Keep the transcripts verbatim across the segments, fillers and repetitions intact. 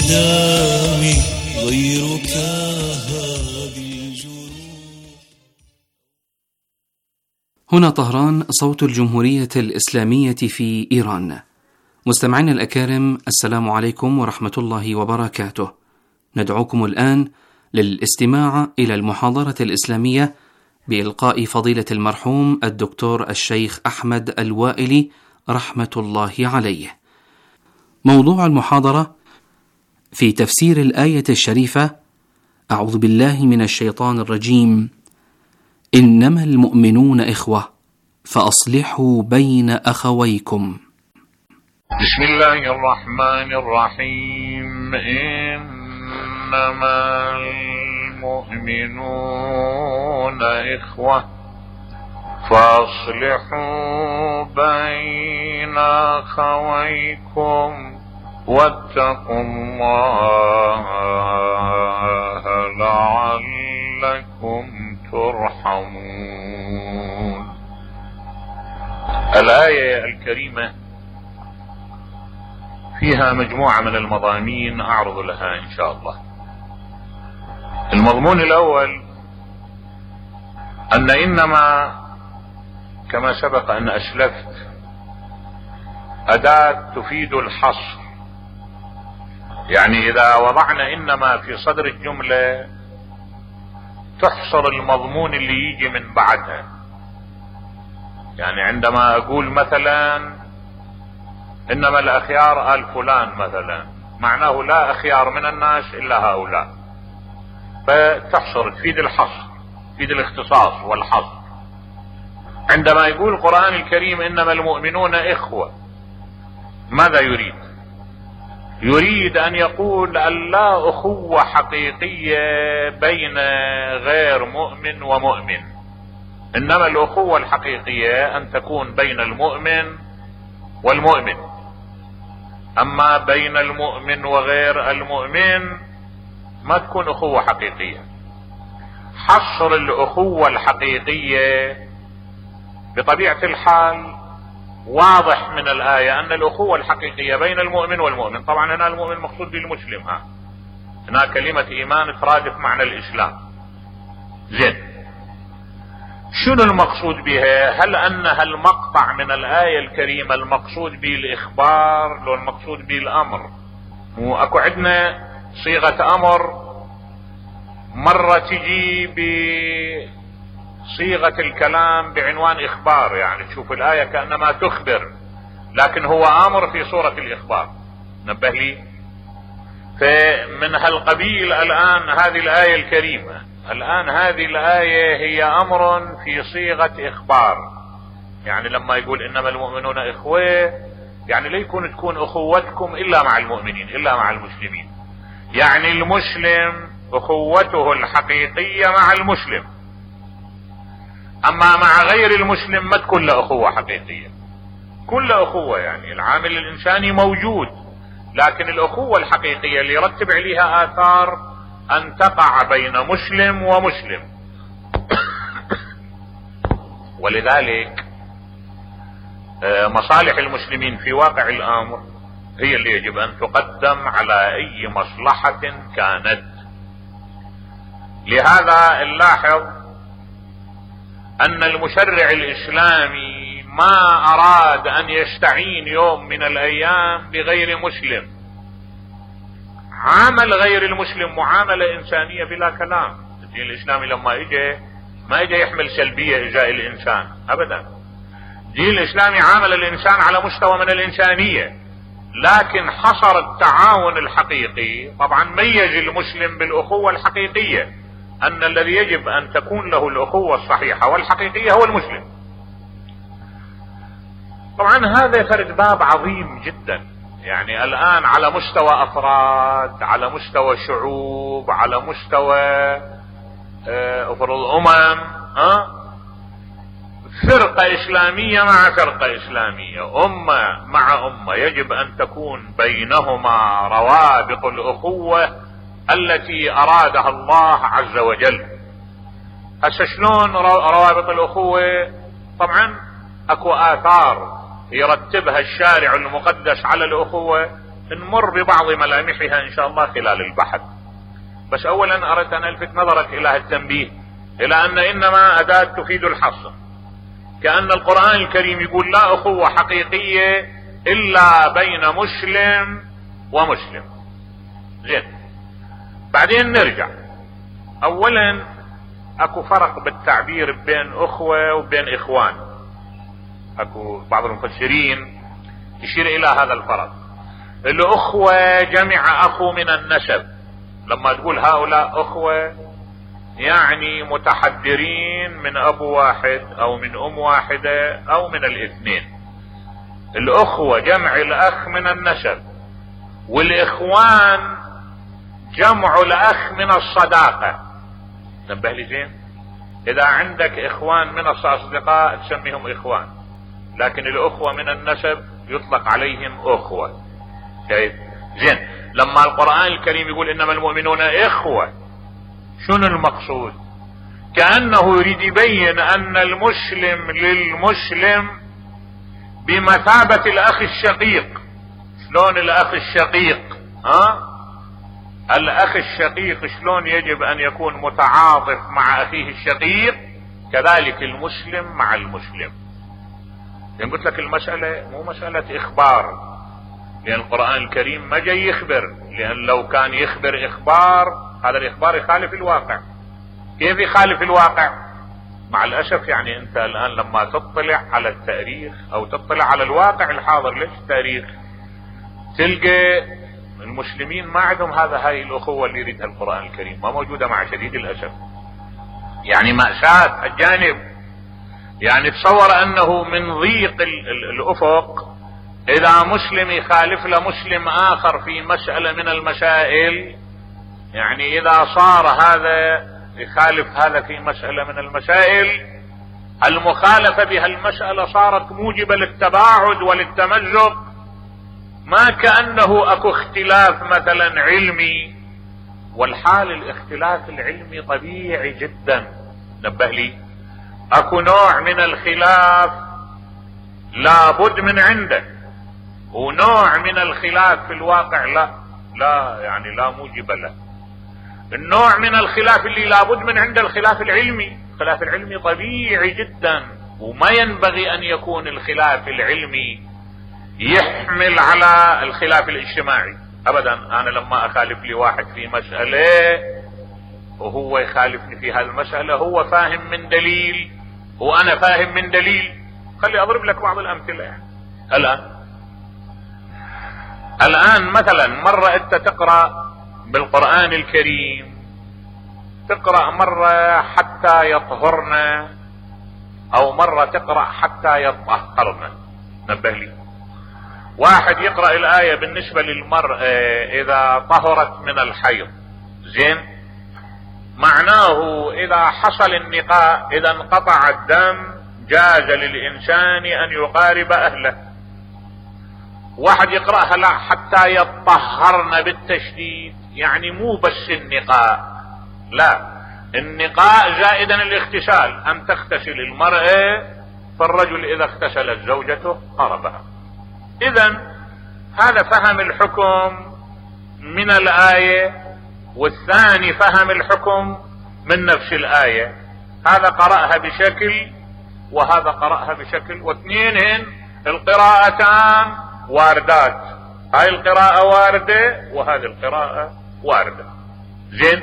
الظلام غيرك هذه الجروح. هنا طهران، صوت الجمهورية الإسلامية في إيران. مستمعينا الأكارم، السلام عليكم ورحمة الله وبركاته. ندعوكم الآن للاستماع إلى المحاضرة الإسلامية بإلقاء فضيلة المرحوم الدكتور الشيخ أحمد الوائلي رحمة الله عليه. موضوع المحاضرة في تفسير الآية الشريفة: أعوذ بالله من الشيطان الرجيم، إنما المؤمنون إخوة فأصلحوا بين أخويكم. بسم الله الرحمن الرحيم. إنما المؤمنون إخوة فأصلحوا بين أخويكم واتقوا الله لعلكم ترحمون. الآية الكريمة فيها مجموعة من المضامين أعرض لها إن شاء الله. المضمون الأول أن إنما كما سبق أن أسلفت أداة تفيد الحصر، يعني إذا وضعنا إنما في صدر الجملة تحصر المضمون اللي يجي من بعدها. يعني عندما أقول مثلا إنما الأخيار آل فلان مثلا، معناه لا أخيار من الناس إلا هؤلاء، فتحصر تفيد الحصر، تفيد الاختصاص والحصر. عندما يقول القرآن الكريم إنما المؤمنون إخوة، ماذا يريد؟ يريد أن يقول أن لا أخوة حقيقية بين غير مؤمن ومؤمن، إنما الأخوة الحقيقية أن تكون بين المؤمن والمؤمن، أما بين المؤمن وغير المؤمن ما تكون أخوة حقيقية. حصر الأخوة الحقيقية بطبيعة الحال واضح من الآية أن الأخوة الحقيقية بين المؤمن والمؤمن. طبعا هنا المؤمن مقصود بالمسلم، ها هنا كلمة إيمان ترادف معنى الإسلام. زين، شنو المقصود بها؟ هل أن هالمقطع من الآية الكريمة المقصود به الإخبار لو المقصود به الأمر؟ وأكو عندنا صيغة أمر مرة تجي بصيغة الكلام بعنوان إخبار، يعني تشوف الآية كأنما تخبر، لكن هو أمر في صورة الإخبار. نبه لي. فمن هالقبيل الآن هذه الآية الكريمة، الآن هذه الآية هي أمر في صيغة إخبار. يعني لما يقول إنما المؤمنون إخوة، يعني لا يكون تكون أخوتكم إلا مع المؤمنين، إلا مع المسلمين. يعني المسلم أخوته الحقيقية مع المسلم، أما مع غير المسلم ما تكون له أخوة حقيقية. كل أخوة يعني العامل الإنساني موجود، لكن الأخوة الحقيقية اللي يرتب عليها آثار أن تقع بين مسلم ومسلم. ولذلك مصالح المسلمين في واقع الأمر هي اللي يجب أن تقدم على أي مصلحة كانت. لهذا نلاحظ أن المشرع الإسلامي ما أراد أن يستعين يوم من الأيام بغير مسلم، عامل غير المسلم معاملة إنسانية بلا كلام. الدين الإسلامي لما إجا ما إجا يحمل سلبية إزاء الإنسان أبدا. الدين الإسلامي عامل الإنسان على مستوى من الإنسانية، لكن حصر التعاون الحقيقي. طبعا ميز المسلم بالأخوة الحقيقية، أن الذي يجب أن تكون له الأخوة الصحيحة والحقيقية هو المسلم. طبعا هذا فرد باب عظيم جدا، يعني الآن على مستوى أفراد، على مستوى شعوب، على مستوى أفراد أمم، أه؟ فرقة إسلامية مع فرقة إسلامية، أمة مع أمة، يجب أن تكون بينهما روابط الأخوة التي أرادها الله عز وجل. هسه شلون روابط الأخوة؟ طبعا أكو آثار يرتبها الشارع المقدس على الأخوة، نمر ببعض ملامحها ان شاء الله خلال البحث. بس اولا اردت ان الفت نظرك الى التنبيه الى ان انما اداة تفيد الحصر، كأن القرآن الكريم يقول لا اخوة حقيقية الا بين مسلم ومسلم. زين، بعدين نرجع. اولا اكو فرق بالتعبير بين اخوة وبين اخوان، اكو بعض المفسرين يشير الى هذا الفرق. الاخوة جمع اخو من النسب، لما تقول هؤلاء اخوة يعني متحدرين من ابو واحد او من ام واحدة او من الاثنين. الاخوة جمع الاخ من النسب، والاخوان جمع الاخ من الصداقة. نبه لي زين، اذا عندك اخوان من الاصدقاء تسميهم اخوان، لكن الاخوة من النسب يطلق عليهم اخوة. شايف؟ زين، لما القرآن الكريم يقول انما المؤمنون اخوة، شنو المقصود؟ كأنه يريد يبين ان المسلم للمسلم بمثابة الاخ الشقيق. شلون الاخ الشقيق؟ ها؟ الاخ الشقيق شلون يجب ان يكون متعاطف مع اخيه الشقيق، كذلك المسلم مع المسلم. يعني قلت لك المسألة مو مسألة اخبار، لان القرآن الكريم ما جاي يخبر، لان لو كان يخبر اخبار هذا الاخبار يخالف الواقع. كيف يخالف الواقع؟ مع الاسف يعني انت الان لما تطلع على التاريخ او تطلع على الواقع الحاضر، ليش التاريخ، تلقى المسلمين ما عندهم هذا هاي الاخوة اللي يريدها القرآن الكريم، ما موجودة مع شديد الاسف. يعني مأساة الجانب. يعني تصور انه من ضيق الافق اذا مسلم يخالف لمسلم اخر في مسألة من المسائل، يعني اذا صار هذا يخالف هذا في مسألة من المسائل، المخالفة بهالمسألة صارت موجبة للتباعد وللتمزق، ما كأنه اكو اختلاف مثلا علمي، والحال الاختلاف العلمي طبيعي جدا. نبه لي، اكو نوع من الخلاف لابد من عنده، ونوع من الخلاف في الواقع لا لا يعني لا موجب له. النوع من الخلاف اللي لابد من عنده الخلاف العلمي. الخلاف العلمي طبيعي جدا، وما ينبغي ان يكون الخلاف العلمي يحمل على الخلاف الاجتماعي ابدا. انا لما اخالف لي واحد في مسألة وهو يخالفني في هذه المسألة، هو فاهم من دليل وانا فاهم من دليل. خلي اضرب لك بعض الامثلة. يعني الان الان مثلا مرة انت تقرأ بالقرآن الكريم، تقرأ مرة حتى يطهرنا، او مرة تقرأ حتى يطهرنا. نبه لي، واحد يقرأ الآية بالنسبة للمرأة اذا طهرت من الحيض، زين، معناه اذا حصل النقاء، اذا انقطع الدم، جاز للانسان ان يقارب اهله. واحد يقرأها لا حتى يطهرن بالتشديد، يعني مو بس النقاء، لا، النقاء زائدا الاغتسال، ان تغتسل المرأة، فالرجل اذا اغتسلت زوجته قربها. اذا هذا فهم الحكم من الآية، والثاني فهم الحكم من نفس الآية. هذا قرأها بشكل وهذا قرأها بشكل، واثنينهن القراءتان واردات، هاي القراءة واردة وهذه القراءة واردة. زين،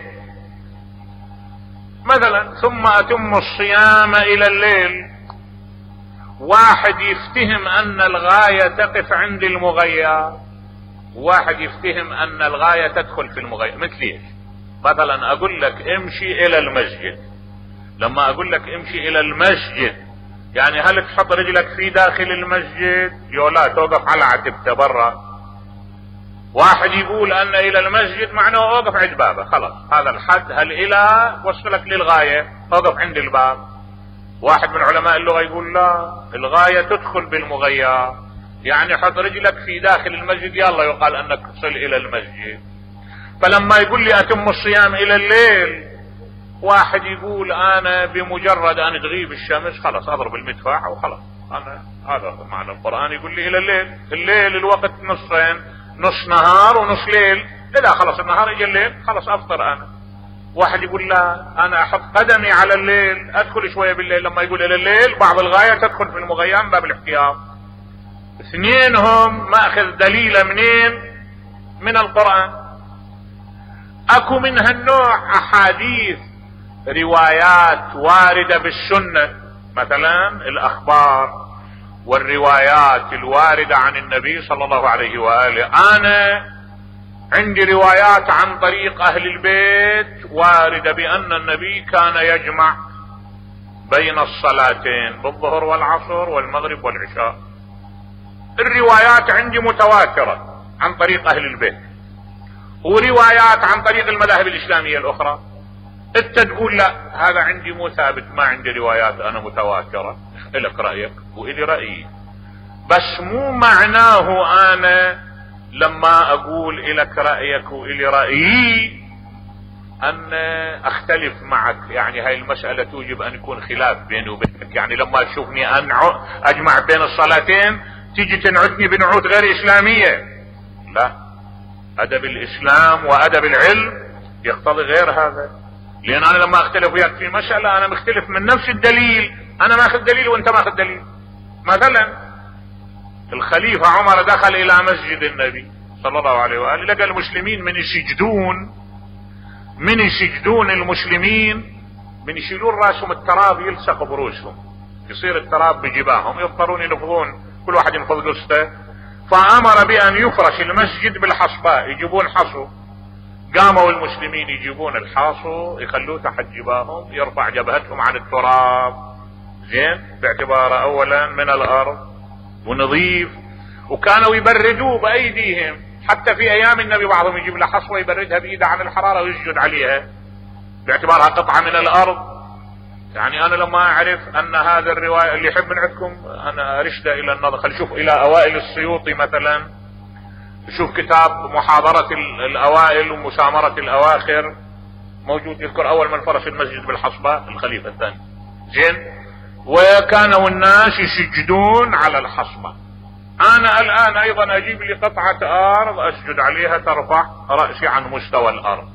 مثلا ثم أتم الصيام إلى الليل، واحد يفتهم أن الغاية تقف عند المغير، واحد يفتهم أن الغاية تدخل في المغير. مثل ايش؟ مثلا أقول لك امشي إلى المسجد، لما أقول لك امشي إلى المسجد يعني هل تحط رجلك في داخل المسجد؟ يولا توقف على عتبته برا. واحد يقول أن إلى المسجد معناه اوقف عند بابه، خلاص هذا الحد، هل إلى وصلك للغاية، اوقف عند الباب. واحد من علماء اللغة يقول لا، الغاية تدخل بالمغير، يعني حط رجلك في داخل المسجد يلا يقال انك تصل الى المسجد. فلما يقول لي اتم الصيام الى الليل، واحد يقول انا بمجرد ان تغيب الشمس خلاص اضرب المدفع وخلاص، انا هذا معنى القرآن يقول لي الى الليل. الليل الوقت نصين، نص نهار ونص ليل، اذا خلص النهار اجى الليل خلص افطر انا. واحد يقول لا انا احط قدمي على الليل، ادخل شوية بالليل، لما يقول الى الليل بعض الغاية تدخل في المغيان باب الاحتياط. اثنينهم ماخذ دليل منين؟ من القرآن. اكو من هالنوع احاديث روايات واردة بالسنة، مثلا الاخبار والروايات الواردة عن النبي صلى الله عليه وآله. انا عندي روايات عن طريق اهل البيت واردة بان النبي كان يجمع بين الصلاتين بالظهر والعصر والمغرب والعشاء. الروايات عندي متواترة عن طريق اهل البيت، وروايات عن طريق المذاهب الاسلامية الاخرى. انت تقول لا هذا عندي مو ثابت، ما عندي روايات انا متواترة. لك رأيك وإلي رأيي، بس مو معناه انا لما اقول لك رأيك وإلي رأيي ان اختلف معك. يعني هاي المسألة توجب ان يكون خلاف بيني وبينك. يعني لما تشوفني اجمع بين الصلاتين تيجي تنعتني بنعوت غير اسلامية. لا، ادب الاسلام وادب العلم يقتضي غير هذا. لان انا لما اختلف وياك في مسألة انا مختلف من نفس الدليل، انا ماخذ دليل وانت ماخذ دليل. مثلا الخليفة عمر دخل الى مسجد النبي صلى الله عليه وآله، لقى المسلمين من يسجدون من يسجدون المسلمين من يشيلون راسهم التراب يلصق برؤوسهم، يصير التراب بجباههم، يضطرون ينفضون كل واحد ينفض قصته. فامر بان يفرش المسجد بالحصباء، يجيبون حصو. قاموا المسلمين يجيبون الحاصو يخلوه تحت جباههم، يرفع جبهتهم عن التراب، زين، باعتباره اولا من الارض ونظيف. وكانوا يبردوه بايديهم، حتى في ايام النبي بعضهم يجيب له حصوه يبردها بايده عن الحراره ويسجد عليها باعتبارها قطعه من الارض. يعني انا لما اعرف ان هذا الروايه اللي يحب من عندكم انا ارشده الى النظر. خلي شوف الى اوائل السيوطي مثلا، شوف كتاب محاضرة الاوائل ومسامرة الاواخر، موجود يذكر اول من فرش المسجد بالحصباء الخليفة الثاني، زين. وكانوا الناس يسجدون على الحصباء. انا الان ايضا اجيب لي قطعة ارض اسجد عليها ترفع رأسي عن مستوى الارض.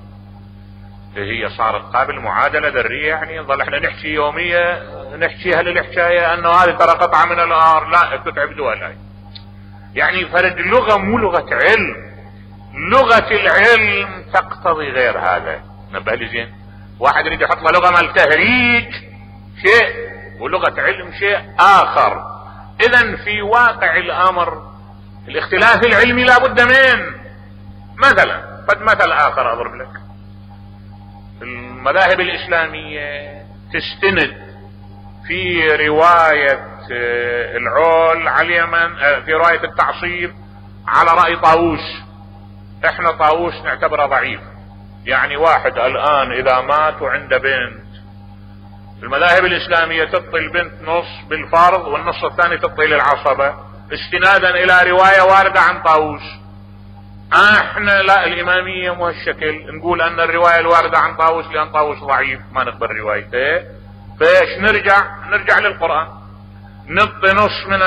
هي صارت قابل معادلة ذرية. يعني نظل احنا نحكي يومية نحكيها للحكاية انه هذه ترى قطعة من الارض، لا تتعب دول. يعني فرد اللغة مو لغة علم، لغة العلم تقتضي غير هذا. نبه لي زين، واحد يريد يحط له لغة مال تهريج شيء ولغة علم شيء اخر. اذا في واقع الامر الاختلاف العلمي لابد من مثلا قد مثل اخر اضرب لك. المذاهب الاسلامية تستند في رواية العول على اليمن، في رواية التعصيب على رأي طاووس. احنا طاووس نعتبره ضعيف. يعني واحد الان اذا مات وعنده بنت، المذاهب الاسلامية تعطي البنت نص بالفرض والنص الثاني تعطي للعصبة استنادا الى رواية واردة عن طاووس. احنا لا، الامامية مو هالشكل، نقول ان الرواية الواردة عن طاووس لان طاووس ضعيف ما نقبل روايته. فايش نرجع نرجع للقرآن، نعطي نص من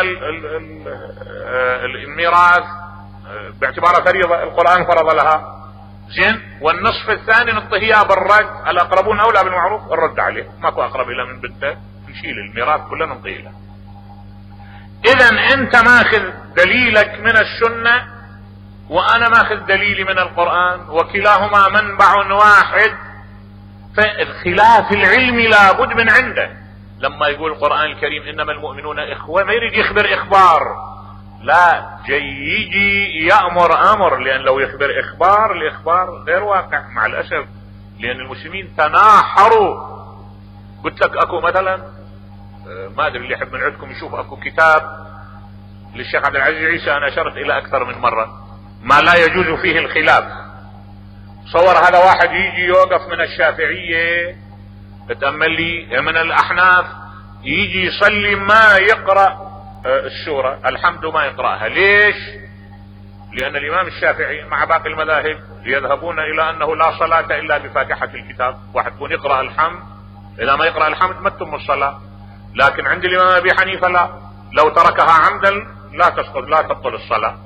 الميراث باعتباره فريضة القرآن فرض لها، زين، والنصف الثاني نعطيه اياه بالرد، الاقربون اولى بالمعروف، الرد عليه، ماكو اقرب الى من بنته، نشيل الميراث كله نعطيه له. اذا انت ماخذ دليلك من السنة وانا ماخذ دليلي من القرآن، وكلاهما منبع واحد. فالخلاف العلمي لابد من عنده. لما يقول القرآن الكريم انما المؤمنون اخوة، ما يريد يخبر اخبار، لا، جاي يجي يأمر امر. لان لو يخبر اخبار، الاخبار غير واقع مع الاسف، لان المسلمين تناحروا. قلت لك اكو مثلا، ما ادري اللي يحب من عندكم يشوف، اكو كتاب للشيخ عبد العزيز عيسى انا اشرت الى اكثر من مرة، ما لا يجوز فيه الخلاف. صور هذا واحد يجي يوقف من الشافعية، تأمل لي من الاحناف، يجي يصلي ما يقرأ السورة الحمد ما يقرأها. ليش؟ لان الامام الشافعي مع باقي المذاهب يذهبون الى انه لا صلاة الا بفاتحة الكتاب. واحد يكون يقرأ الحمد، اذا ما يقرأ الحمد ما تتم الصلاة. لكن عند الامام ابي حنيفة لا، لو تركها عمدا لا تسقط لا تبطل الصلاة.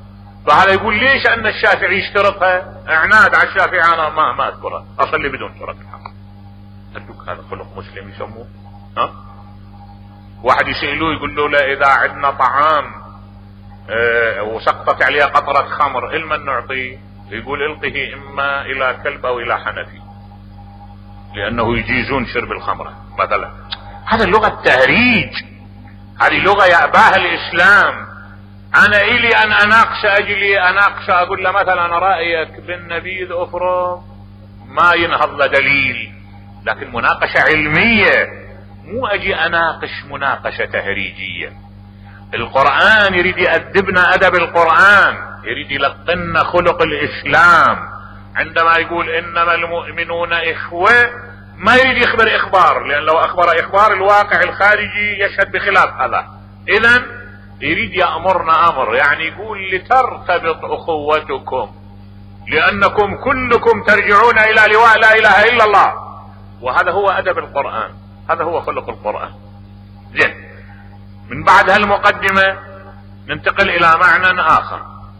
فهذا يقول ليش ان الشافعي يشترطها؟ اعناد على الشافعي، انا ما ما اذكرها، اصلي بدون شرط الحمد. ارجوك هذا خلق مسلم يسموه؟ ها؟ واحد يسألوه يقول له لا اذا عندنا طعام اه وسقطت عليه قطرة خمر لمن نعطيه؟ يقول القه اما الى كلب او الى حنفي، لانه يجيزون شرب الخمرة مثلا. هذا لغة تهريج، هذه لغة يأباها الاسلام. انا الي ان اناقش اجلي اناقش اقول له مثلا رأيك بالنبيذ افرض ما ينهض له دليل، لكن مناقشة علمية، مو اجي اناقش مناقشة تهريجية. القرآن يريد يأدبنا ادب القرآن، يريد يلقنا خلق الاسلام. عندما يقول انما المؤمنون اخوة ما يريد يخبر اخبار، لان لو اخبر اخبار الواقع الخارجي يشهد بخلاف هذا. اذن يريد يأمرنا امر، يعني يقول لترتبط اخوتكم لانكم كلكم ترجعون الى لواء لا اله الا الله. وهذا هو ادب القرآن، هذا هو خلق القرآن. زين، من بعد هالمقدمة ننتقل الى معنى اخر.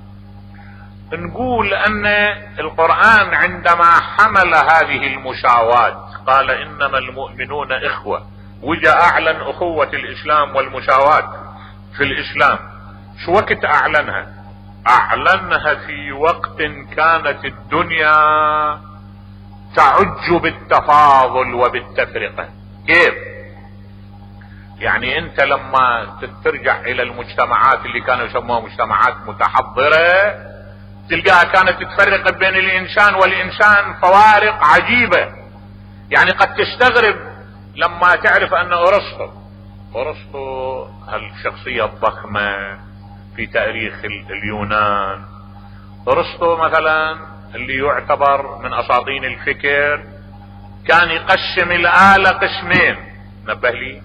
نقول ان القرآن عندما حمل هذه المساواة قال انما المؤمنون اخوة، وجاء اعلن اخوة الاسلام والمساواة في الاسلام. شو وقت اعلنها؟ اعلنها في وقت كانت الدنيا تعج بالتفاضل وبالتفرقة. كيف؟ يعني انت لما ترجع الى المجتمعات اللي كانوا يسموها مجتمعات متحضرة تلقاها كانت تفرق بين الانسان والانسان فوارق عجيبة. يعني قد تستغرب لما تعرف ان ارسطو ارسطو هالشخصية الضخمة في تاريخ اليونان، ارسطو مثلا اللي يعتبر من اساطين الفكر كان يقسم الآلة قسمين. نبه لي،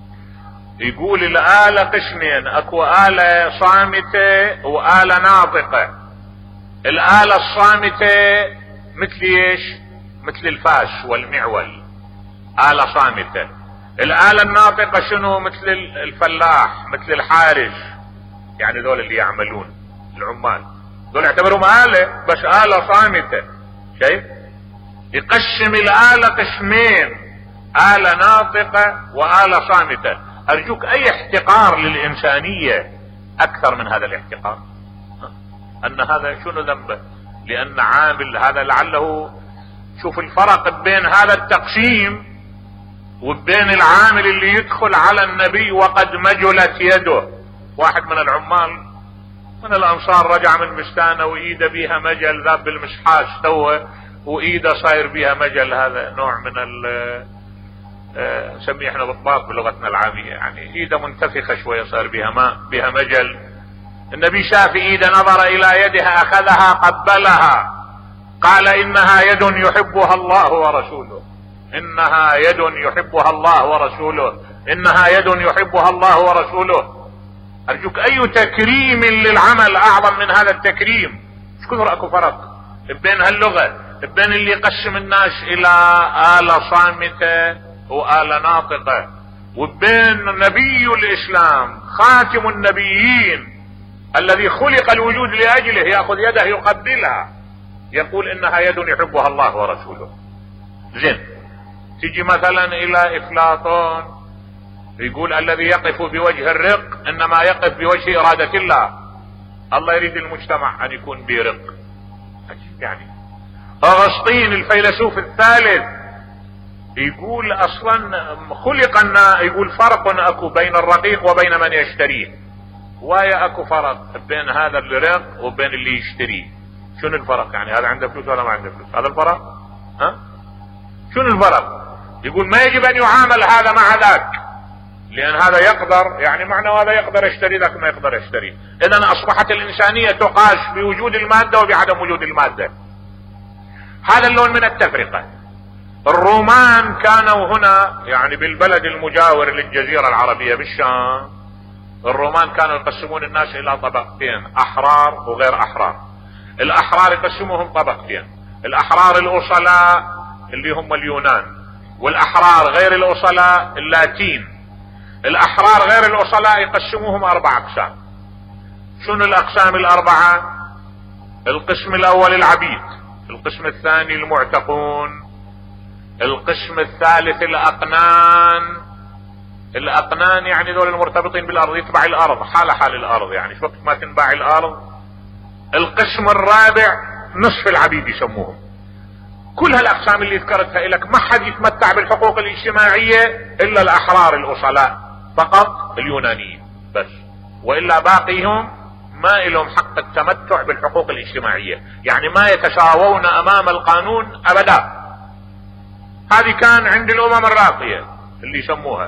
يقول الآلة قسمين، اكو آلة صامتة وآلة ناطقة. الآلة الصامتة مثل ايش؟ مثل الفاس والمعول، آلة صامتة. الآلة الناطقة شنو؟ مثل الفلاح، مثل الحارس، يعني ذول اللي يعملون العمال، ذول يعتبرهم آلة بس آلة صامتة. شايف؟ يقسم الآلة قسمين، آلة ناطقة وآلة صامتة. أرجوك أي احتقار للإنسانية أكثر من هذا الاحتقار؟ أن هذا شنو ذنبه؟ لأن عامل هذا لعله، شوف الفرق بين هذا التقسيم وبين العامل اللي يدخل على النبي وقد مجلت يده. واحد من العمال من الانصار رجع من بستانه وايده بيها مجل، ذاب بالمسحاس توه وايده صاير بيها مجل. هذا نوع من ال نسميه احنا بطباط بلغتنا العامية، يعني ايده منتفخة شوية صار بيها ماء بيها مجل. النبي شاف ايده، نظر الى يدها، اخذها قبلها، قال انها يد يحبها الله ورسوله، انها يد يحبها الله ورسوله، انها يد يحبها الله ورسوله. ارجوك اي تكريم للعمل اعظم من هذا التكريم؟ ايش كثر اكو فرق بين هاللغة، بين اللي يقسم الناس الى آلة صامتة وآلة ناطقة، وبين نبي الاسلام خاتم النبيين الذي خلق الوجود لاجله ياخذ يده يقبلها يقول انها يد يحبها الله ورسوله. زين، تيجي مثلا الى افلاطون يقول الذي يقف بوجه الرق انما يقف بوجه ارادة الله. الله يريد المجتمع ان يكون برق. يعني اغسطين الفيلسوف الثالث يقول اصلا خلقنا، يقول فرق اكو بين الرقيق وبين من يشتريه، ويا اكو فرق بين هذا الرق وبين اللي يشتريه. شنو الفرق؟ يعني هذا عنده فلوس ولا ما عنده فلوس؟ هذا الفرق؟ ها؟ شنو الفرق؟ يقول ما يجب ان يعامل هذا مع ذاك، لان هذا يقدر، يعني معنى هذا يقدر يشتري ذاك ما يقدر يشتري. اذا اصبحت الانسانية تقاس بوجود المادة وبعدم وجود المادة. هذا اللون من التفرقة. الرومان كانوا هنا يعني بالبلد المجاور للجزيرة العربية بالشام، الرومان كانوا يقسمون الناس الى طبقتين، احرار وغير احرار. الاحرار يقسموهم طبقتين، الاحرار الاصلاء اللي هم اليونان، والاحرار غير الاصلاء اللاتين. الاحرار غير الاصلاء يقسموهم اربع اقسام. شنو الاقسام الاربعة؟ القسم الاول العبيد، القسم الثاني المعتقون، القسم الثالث الاقنان. الاقنان يعني دول المرتبطين بالارض، يتبع الارض حال حال الارض، يعني وقت ما تنباع الارض. القسم الرابع نصف العبيد يسموهم. كل هالاقسام اللي ذكرتها لك ما حد يتمتع بالحقوق الاجتماعية الا الاحرار الاصلاء فقط، اليونانيين بس، والا باقيهم ما لهم حق التمتع بالحقوق الاجتماعية، يعني ما يتساوون امام القانون ابدا. هذه كان عند الامم الراقية اللي يسموها.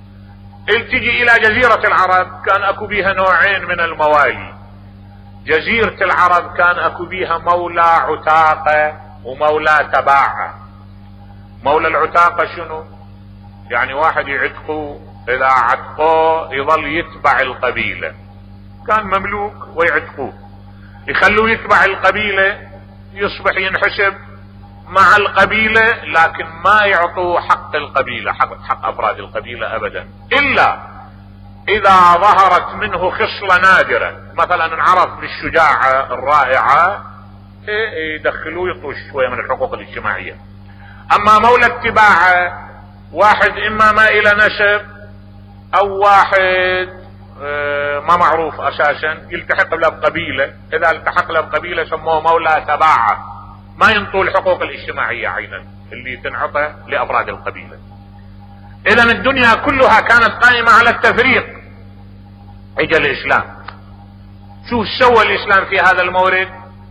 تجي الى جزيرة العرب كان اكو بيها نوعين من الموالي. جزيرة العرب كان اكو بيها مولى عتاقة ومولى تباعة. مولى العتاقة شنو؟ يعني واحد يعتقه، اذا عتقوه يظل يتبع القبيلة، كان مملوك ويعتقوه، يخلوه يتبع القبيلة، يصبح ينحسب مع القبيلة، لكن ما يعطوه حق القبيلة، حق, حق افراد القبيلة ابدا، الا اذا ظهرت منه خصلة نادرة، مثلا انعرف بالشجاعة الرائعة يدخلوه يعطوه شوية من الحقوق الاجتماعية. اما مولى التباعة واحد اما ما الى نسب او واحد ما معروف اساسا، يلتحق له بقبيلة، اذا التحق له بقبيلة سموه مولى تباعة، ما ينطوا الحقوق الاجتماعية عينا اللي تنعطى لافراد القبيلة. اذا الدنيا كلها كانت قائمة على التفريق. اجى الاسلام، شو سوى الاسلام في هذا المورد؟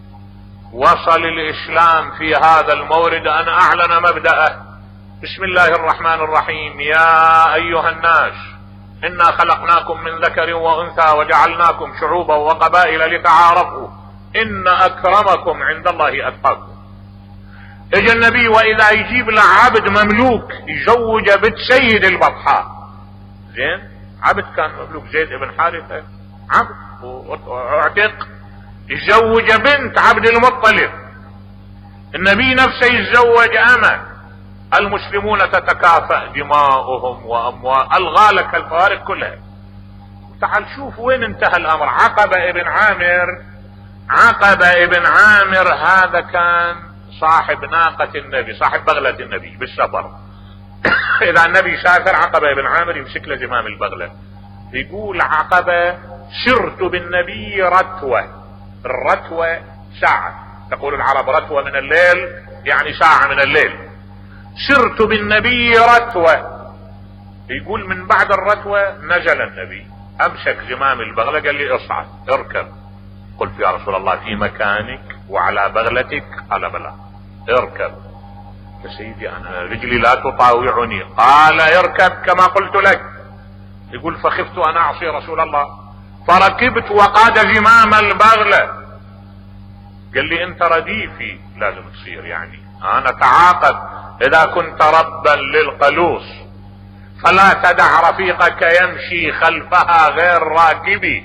وصل الاسلام في هذا المورد ان اعلن مبدأه: بسم الله الرحمن الرحيم، يا ايها الناس انا خلقناكم من ذكر وانثى وجعلناكم شعوبا وقبائل لتعارفوا ان اكرمكم عند الله اتقاكم. اجى النبي واذا يجيب له عبد مملوك يزوج بنت سيد البطحاء، زين، عبد كان مملوك زيد بن حارثة، عبد واعتق، يزوج بنت عبد المطلب. النبي نفسه يتزوج امه. المسلمون تتكافأ دماؤهم واموال، الغى لك الفوارق كلها. تعال شوف وين انتهى الامر. عقبة ابن عامر، عقبة ابن عامر هذا كان صاحب ناقة النبي، صاحب بغلة النبي بالسفر. اذا النبي سافر عقبة ابن عامر يمسك له زمام البغلة. يقول عقبة: سرت بالنبي رتوة. الرتوة ساعة، تقول العرب رتوة من الليل يعني ساعة من الليل. سرت بالنبي رتوة. يقول من بعد الرتوة نزل النبي، امسك زمام البغلة قال لي اصعد اركب. قلت يا رسول الله في مكانك وعلى بغلتك؟ قال بلى اركب. يا سيدي انا رجلي لا تطاوعني. قال اركب كما قلت لك. يقول فخفت ان اعصي رسول الله فركبت وقاد زمام البغلة. قال لي انت رديفي لازم تصير، يعني انا تعاقد، اذا كنت ربا للقلوص فلا تدع رفيقك يمشي خلفها غير راكبي،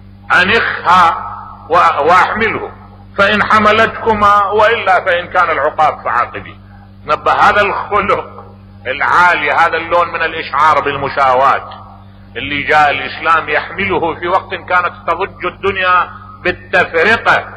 انخها واحمله فان حملتكما والا فان كان العقاب فعاقبي. نبه هذا الخلق العالي، هذا اللون من الاشعار بالمساواة اللي جاء الاسلام يحمله في وقت كانت تضج الدنيا بالتفرقة.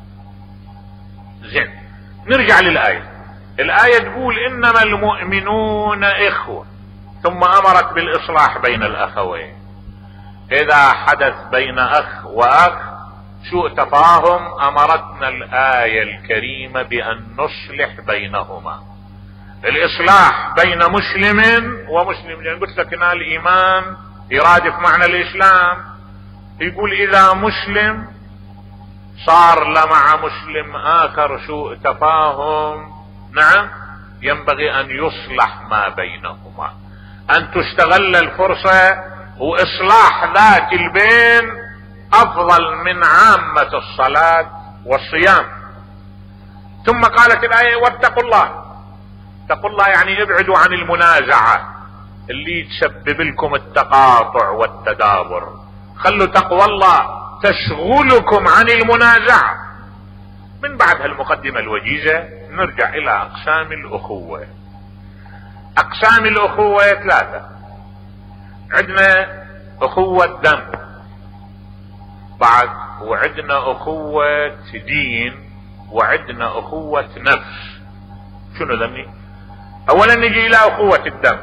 زين، نرجع للآية. الآية تقول انما المؤمنون اخوة، ثم امرت بالاصلاح بين الاخوين. اذا حدث بين اخ واخ سوء تفاهم امرتنا الآية الكريمة بان نصلح بينهما. الاصلاح بين مسلم ومسلم، لان قلت لك ان الايمان يرادف معنى الاسلام. يقول اذا مسلم صار لمع مسلم اخر سوء تفاهم، نعم، ينبغي ان يصلح ما بينهما، ان تستغل الفرصة، واصلاح ذات البين افضل من عامة الصلاة والصيام. ثم قالت الآية واتقوا الله. اتقوا الله يعني ابعدوا عن المنازعة اللي تسبب لكم التقاطع والتدابر. خلوا تقوى الله تشغلكم عن المنازعة. من بعد هالمقدمة الوجيزة نرجع الى اقسام الاخوة. اقسام الاخوة ثلاثة. عندنا اخوة دم، بعد وعندنا اخوة دين وعندنا اخوة نفس. شنو ذني؟ اولا نجي الى اخوة الدم.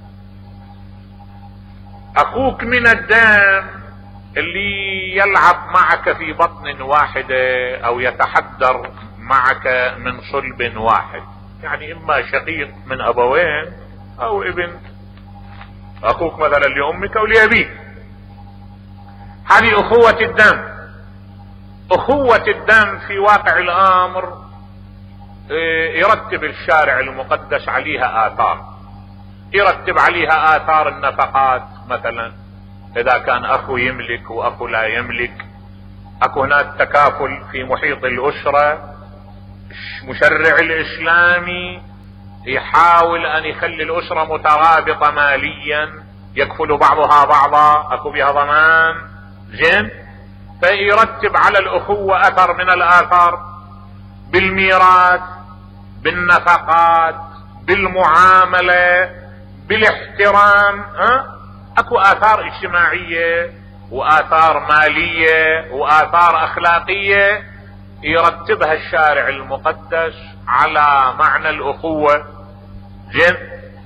اخوك من الدم اللي يلعب معك في بطن واحدة او يتحدر معك من صلب واحد، يعني اما شقيق من ابوين او ابن، اخوك مثلا لامك او لابيك، هذه اخوة الدم. اخوة الدم في واقع الامر يرتب الشارع المقدس عليها اثار، يرتب عليها اثار النفقات مثلا، اذا كان اخو يملك واخو لا يملك، اكو هناك تكافل في محيط الاسرة. مشرع الاسلامي يحاول ان يخلي الاسرة مترابطة ماليا، يكفل بعضها بعضا، اكو بها ضمان، زين، فيرتب على الاخوة اثر من الاثار بالميراث، بالنفقات، بالمعاملة، بالاحترام. ها اكو اثار اجتماعية واثار مالية واثار اخلاقية يرتبها الشارع المقدس على معنى الاخوة، زين.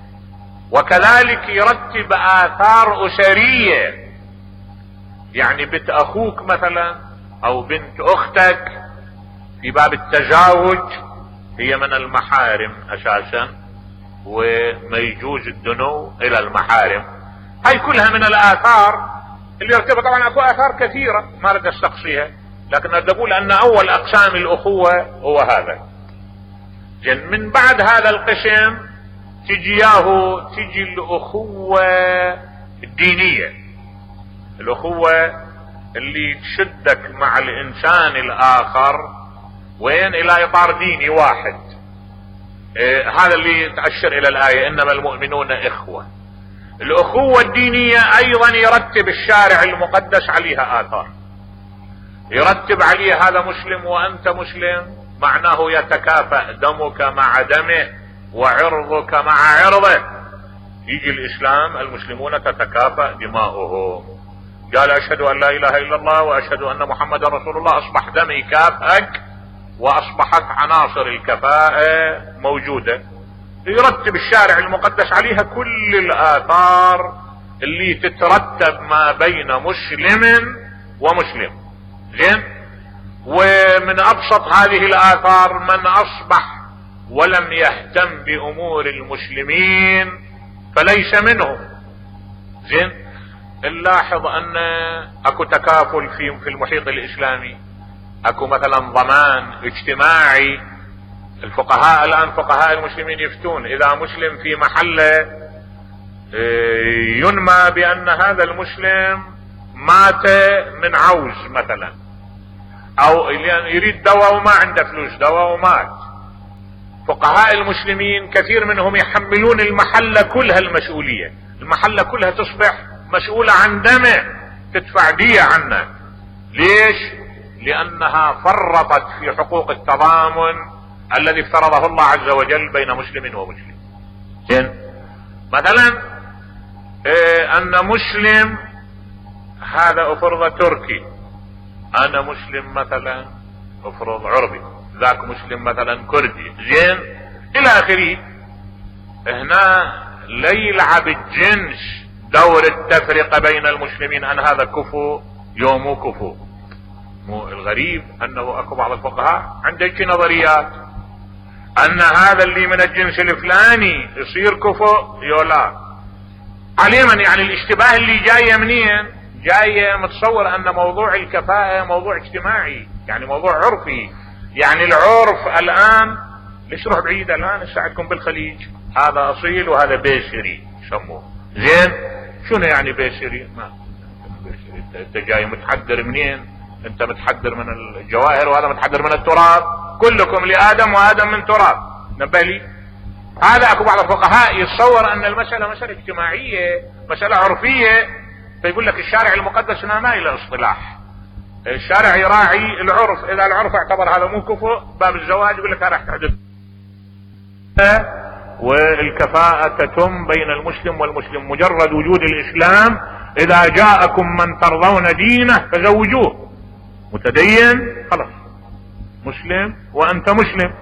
وكذلك يرتب اثار اسرية، يعني بنت اخوك مثلا او بنت اختك في باب التزاوج هي من المحارم اساسا، وما يجوز الدنو الى المحارم. هاي كلها من الاثار اللي يرتبها. طبعا اكو اثار كثيرة ما اريد استقصيها، لكن اريد اقول ان اول اقسام الاخوة هو هذا. جن من بعد هذا القسم تجي ياهو تجي الاخوة الدينية، الاخوة اللي تشدك مع الانسان الاخر وين الى اطار ديني واحد. إيه هذا اللي تأشر الى الاية انما المؤمنون اخوة. الاخوة الدينية ايضا يرتب الشارع المقدس عليها اثار، يرتب عليه هذا مسلم وانت مسلم، معناه يتكافأ دمك مع دمه وعرضك مع عرضه. يجي الاسلام المسلمون تتكافأ دماؤهم، قال اشهد ان لا اله الا الله واشهد ان محمدا رسول الله، اصبح دم يكافئك واصبحت عناصر الكفاءة موجودة. يرتب الشارع المقدس عليها كل الاثار اللي تترتب ما بين مسلم ومسلم، زين. ومن ابسط هذه الاثار من اصبح ولم يهتم بامور المسلمين فليس منهم، زين. نلاحظ ان اكو تكافل في في المحيط الاسلامي، اكو مثلا ضمان اجتماعي. الفقهاء الان فقهاء المسلمين يفتون اذا مسلم في محله ينمى بان هذا المسلم مات من عوز مثلا، او يريد دواء وما عنده فلوس دواء ومات، فقهاء المسلمين كثير منهم يحملون المحلة كلها المسؤولية، المحلة كلها تصبح مسؤولة عن دمه، تدفع دية عنه. ليش؟ لانها فرطت في حقوق التضامن الذي افترضه الله عز وجل بين مسلم ومسلم. زين، مثلا إيه ان مسلم هذا افرض تركي، انا مسلم مثلا افرض عربي، ذاك مسلم مثلا كردي، زين، الى اخره. هنا لا يلعب الجنس دور التفرقة بين المسلمين ان هذا كفو يومو كفو. مو الغريب انه اكو بعض الفقهاء عنده نظريات ان هذا اللي من الجنس الفلاني يصير كفو يولا عليما، يعني الاشتباه اللي جاية منين؟ جاية متصور ان موضوع الكفاءة موضوع اجتماعي، يعني موضوع عرفي. يعني العرف الان ليش روح بعيد الان نساعدكم بالخليج، هذا اصيل وهذا بيسري يسموه، زين. شنو يعني بيسري؟ ما بيسري انت جاي متحدر منين؟ انت متحدر من الجواهر وهذا متحدر من التراب، كلكم لآدم وآدم من تراب. نبه لي هذا. اكو بعض الفقهاء يتصور ان المسألة مسألة اجتماعية، مسألة عرفية، فيقول لك الشارع المقدس هنا ما له اصطلاح، الشارع يراعي العرف. اذا العرف اعتبر هذا مو كفو باب الزواج يقول لك راح تحدث. والكفاءة تتم بين المسلم والمسلم مجرد وجود الاسلام. اذا جاءكم من ترضون دينه فزوجوه، متدين خلاص مسلم وأنت مسلم.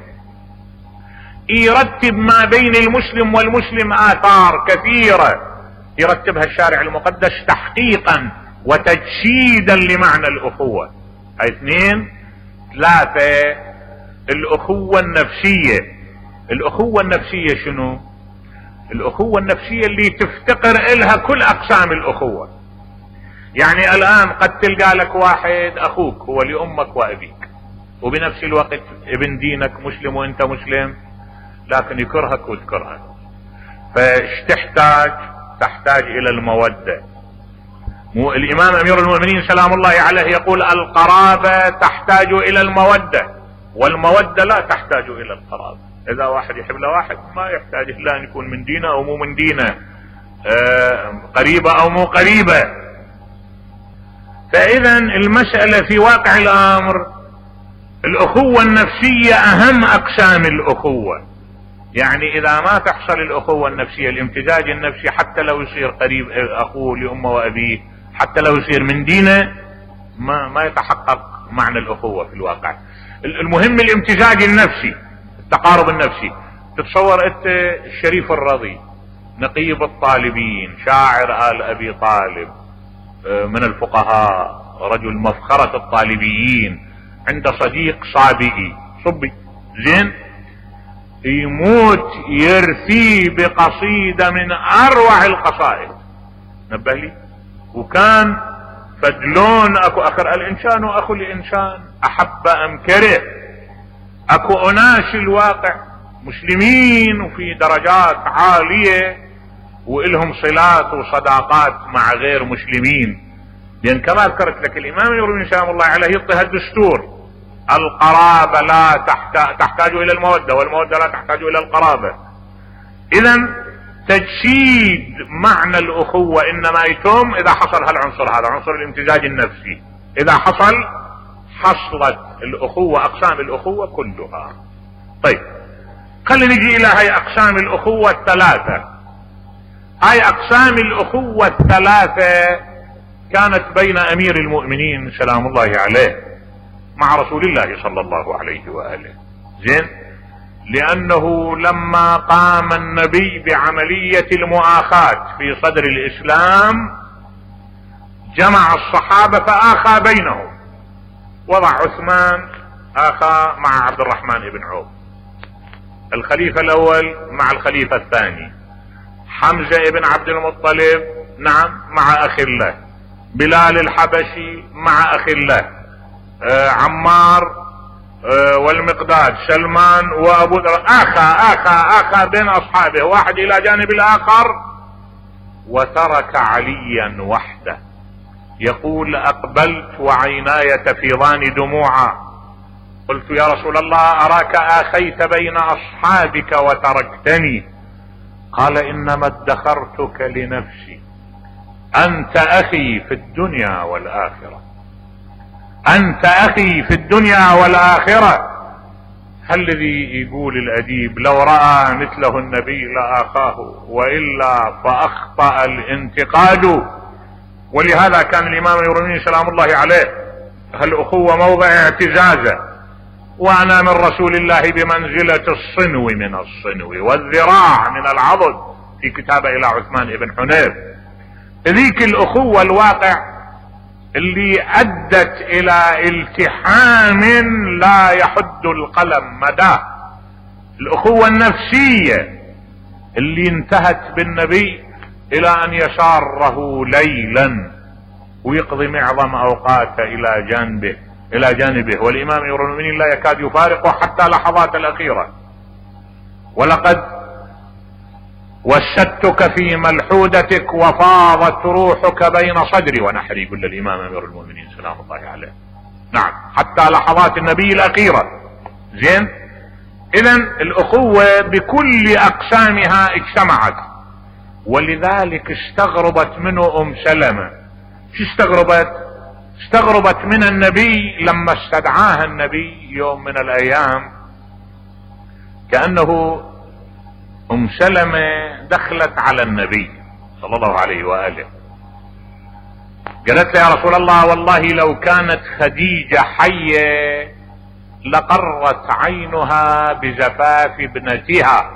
يرتب ما بين المسلم والمسلم آثار كثيرة يرتبها الشارع المقدس تحقيقا وتجسيدا لمعنى الأخوة. هاي اثنين. ثلاثة، الأخوة النفسية. الأخوة النفسية شنو؟ الأخوة النفسية اللي تفتقر إلها كل أقسام الأخوة. يعني الآن قد تلقى لك واحد أخوك هو لأمك وأبيك، وبنفس الوقت ابن دينك مسلم وانت مسلم، لكن يكرهك وتكرهك. فايش تحتاج؟ تحتاج إلى المودة. مو الإمام أمير المؤمنين سلام الله عليه يقول القرابة تحتاج إلى المودة، والمودة لا تحتاج إلى القرابة. إذا واحد يحب له واحد ما يحتاج إلا أن يكون من دينه أو مو من دينه، آه قريبة أو مو قريبة. فإذا المسألة في واقع الأمر الأخوة النفسية أهم أقسام الأخوة. يعني إذا ما تحصل الأخوة النفسية، الامتزاج النفسي، حتى لو يصير قريب أخوه لأمه وأبيه، حتى لو يصير من دينه، ما ما يتحقق معنى الأخوة في الواقع. المهم الامتزاج النفسي، التقارب النفسي. تتصور أنت الشريف الرضي نقيب الطالبين شاعر آل أبي طالب من الفقهاء رجل مفخرة الطالبيين، عند صديق صابئي صبي زين يموت يرثي بقصيدة من أروع القصائد. نبه لي. وكان فدلون اكو اخر الانسان واخو الانسان احب ام كره. اكو اناس الواقع مسلمين وفي درجات عالية والهم صلات وصداقات مع غير مسلمين. لان كما ذكرت لك الامام يروي سلام الله عليه يعطيها الدستور: القرابة لا تحتاج, تحتاج الى المودة، والمودة لا تحتاج الى القرابة. اذا تجسيد معنى الاخوة انما يتم اذا حصل هالعنصر هذا، عنصر الامتزاج النفسي. اذا حصل حصلت الاخوة، اقسام الاخوة كلها. طيب خلينا نجي الى هاي اقسام الاخوة الثلاثة. هاي اقسام الاخوة الثلاثة كانت بين امير المؤمنين سلام الله عليه مع رسول الله صلى الله عليه وآله. زين، لأنه لما قام النبي بعملية المؤاخاة في صدر الإسلام جمع الصحابة فآخى بينهم، وضع عثمان آخى مع عبد الرحمن بن عوف، الخليفة الأول مع الخليفة الثاني، حمزة بن عبد المطلب نعم مع أخي الله، بلال الحبشي مع أخي الله، آه عمار آه والمقداد، سلمان وابو ذر، اخا اخا اخا بين اصحابه، واحد الى جانب الاخر، وترك عليا وحده. يقول: اقبلت وعيناي تفيضان دموعا، قلت: يا رسول الله اراك اخيت بين اصحابك وتركتني. قال: انما ادخرتك لنفسي، انت اخي في الدنيا والاخرة، انت اخي في الدنيا والاخرة. الذي يقول الاديب: لو رأى مثله النبي لاخاه، والا فاخطأ الانتقاد. ولهذا كان الامام يروي سلام الله عليه: هالاخوة موضع اعتزازه، وانا من رسول الله بمنزلة الصنو من الصنو والذراع من العضد، في كتابه الى عثمان بن حنيف. ذيك الاخوة الواقع اللي ادت الى التحام لا يحد القلم مداه، الاخوة النفسية اللي انتهت بالنبي الى ان يساره ليلا ويقضي معظم اوقاته الى جانبه الى جانبه والامام امير المؤمنين لا يكاد يفارقه حتى لحظات الاخيرة. ولقد وسدتك في ملحودتك وفاضت روحك بين صدري ونحري، يقول الامام امير المؤمنين سلام الله عليه. نعم، حتى لحظات النبي الاخيرة. زين، اذا الاخوة بكل اقسامها اجتمعت. ولذلك استغربت منه ام سلمة. شو استغربت؟ استغربت من النبي لما استدعاها النبي يوم من الايام، كأنه ام سلمة دخلت على النبي صلى الله عليه وآله، قالت له يا رسول الله والله لو كانت خديجة حية لقرت عينها بزفاف ابنتها.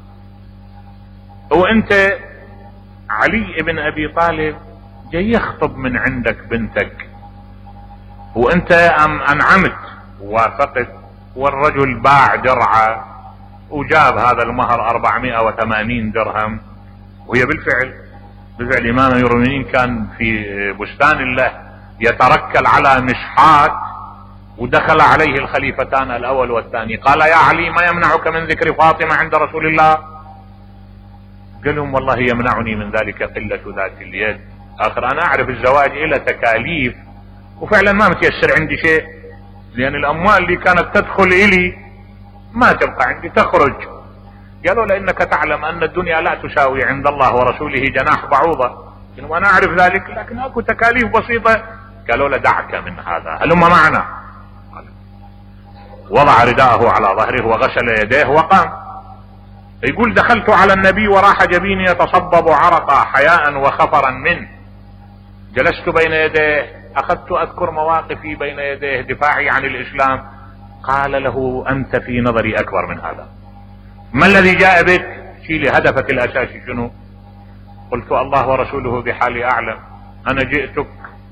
وانت علي بن ابي طالب جاي يخطب من عندك بنتك، وانت انعمت ووافقت، والرجل باع درعه وجاب هذا المهر أربعمائة وثمانين درهم، وهي بالفعل بالفعل امام امير المؤمنين كان في بستان الله يتركل على مشحات، ودخل عليه الخليفتان الاول والثاني، قال يا علي ما يمنعك من ذكر فاطمة عند رسول الله؟ قال لهم والله يمنعني من ذلك قلة ذات اليد، اخر انا اعرف الزواج الى تكاليف، وفعلا ما متيسر عندي شيء، لان الاموال اللي كانت تدخل الي ما تبقى عندي تخرج. قالوا لانك تعلم ان الدنيا لا تساوي عند الله ورسوله جناح بعوضة، وانا اعرف ذلك، لكن اكو تكاليف بسيطة. قالوا له دعك من هذا، هلم معنا. وضع رداءه على ظهره وغسل يديه وقام. يقول دخلت على النبي وراح جبيني يتصبب عرقا حياء وخفرا منه، جلست بين يديه، اخذت اذكر مواقفي بين يديه، دفاعي عن الاسلام. قال له انت في نظري اكبر من هذا، ما الذي جاء بك؟ شيلي هدفك الاساسي شنو؟ قلت الله ورسوله بحالي اعلم، انا جئتك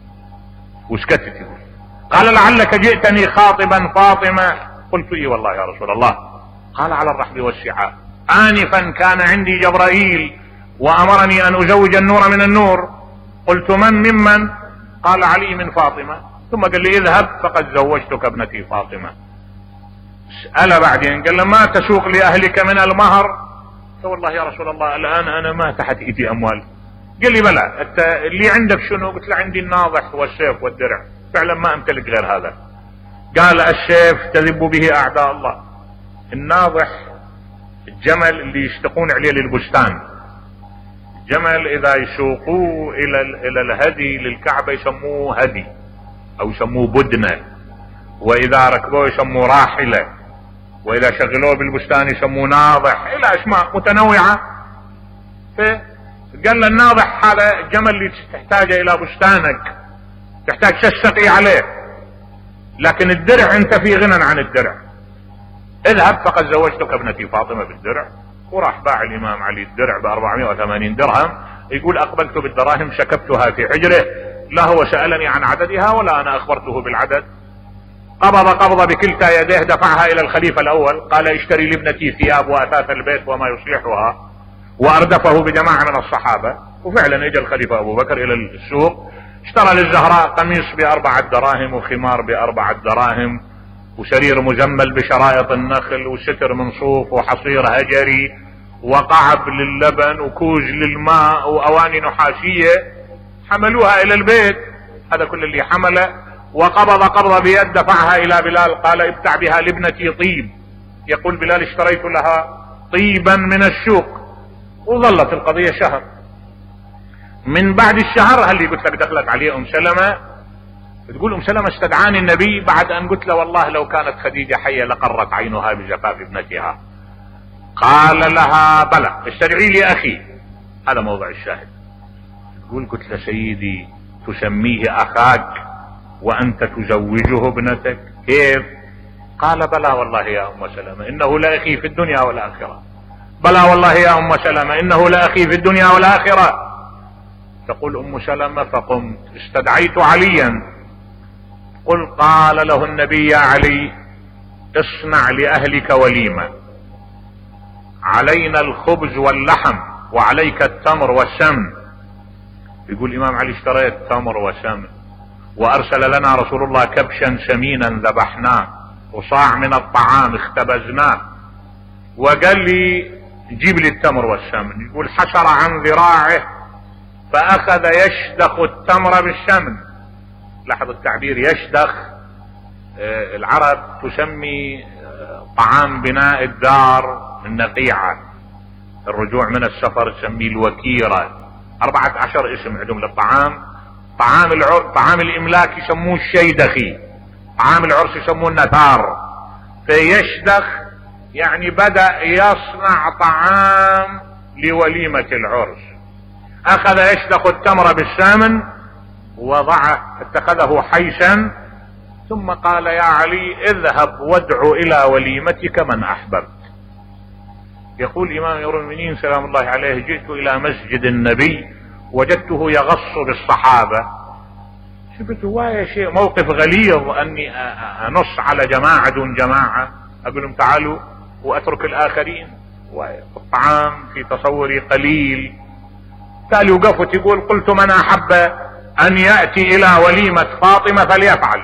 وسكتت. قال لعلك جئتني خاطبا فاطمة؟ قلت اي والله يا رسول الله. قال على الرحب والسعاء، آنفا كان عندي جبرائيل وأمرني أن أزوج النور من النور. قلت من ممن؟ قال علي من فاطمة. ثم قال لي اذهب فقد زوجتك ابنتي فاطمة. سأل بعدين قال له ما تسوق لأهلك من المهر؟ قلت والله يا رسول الله الآن أنا ما تحت إيدي أموال. قال لي بلى، أنت اللي عندك شنو؟ قلت له عندي الناضح والسيف والدرع، فعلا ما أمتلك غير هذا. قال السيف تذب به أعداء الله، الناضح الجمل اللي يشتقون عليه للبستان، جمل اذا يسوقوه الى الى الهدي للكعبة يسموه هدي او يسموه بدنة، واذا ركبوه يسموه راحلة، واذا شغلوه بالبستان يسموه ناضح، الى اسماء متنوعة. فقال له الناضح هذا الجمل اللي تحتاجه الى بستانك، تحتاج تستقي عليه، لكن الدرع انت في غنى عن الدرع. اذهب فقد زوجتك ابنتي فاطمة بالدرع. وراح باع الامام علي الدرع ب أربعمائة وثمانين درهم. يقول اقبلت بالدراهم شكبتها في حجره، لا هو سألني عن عددها ولا انا اخبرته بالعدد. قبض قبض بكلتا يديه دفعها الى الخليفة الاول، قال اشتري لابنتي ثياب واثاث البيت وما يصلحها، واردفه بجماعة من الصحابة. وفعلا اجى الخليفة ابو بكر الى السوق، اشترى للزهراء قميص باربعة دراهم وخمار باربعة دراهم وسرير مجمل بشرائط النخل وستر من صوف وحصير هجري وقعب للبن وكوز للماء واواني نحاسية، حملوها الى البيت. هذا كل اللي حمله. وقبض قبض بيد دفعها الى بلال، قال ابتع بها لابنتي طيب. يقول بلال اشتريت لها طيبا من السوق. وظلت القضية شهر. من بعد الشهر هل قلت لك دخلت عليه ام سلمة، تقول ام سلمة استدعاني النبي بعد ان قلت له والله لو كانت خديجة حية لقرت عينها بجفاف ابنتها. قال لها بلى استدعي لي اخي. هذا موضع الشاهد. تقول قلت له سيدي تسميه اخاك وانت تزوجه ابنتك كيف؟ قال بلى والله يا ام سلمة انه لا اخي في الدنيا والاخرة. بلى والله يا ام سلمة انه لا اخي في الدنيا والاخرة. تقول ام سلمة فقمت استدعيت عليا. قل قال له النبي يا علي اصنع لأهلك وليمة، علينا الخبز واللحم وعليك التمر والسمن. يقول الإمام علي اشتريت تمر وسمن، وأرسل لنا رسول الله كبشا سمينا ذبحناه وصاع من الطعام اختبزناه، وقال لي جيب لي التمر والسمن. يقول حشر عن ذراعه فأخذ يشدخ التمر بالسمن. لاحظ التعبير يشدخ. آه العرب تسمي آه طعام بناء الدار النقيعة، الرجوع من السفر تسميه الوكيرة، أربعة عشر اسم عندهم للطعام. طعام العر... طعام الإملاك يسموه الشيدخي، طعام العرس يسموه النثار. فيشدخ يعني بدأ يصنع طعام لوليمة العرس. أخذ يشدخ التمر بالسمن وضعه اتخذه حيشا، ثم قال يا علي اذهب وادع الى وليمتك من احببت. يقول امام امير المؤمنين سلام الله عليه: جئت الى مسجد النبي وجدته يغص بالصحابة. شفت هواية شيء موقف غليظ اني انص على جماعة دون جماعة، اقول لهم تعالوا واترك الاخرين. والطعام في تصوري قليل. تالي وقفت يقول: قلت من احب ان يأتي الى وليمة فاطمة فليفعل.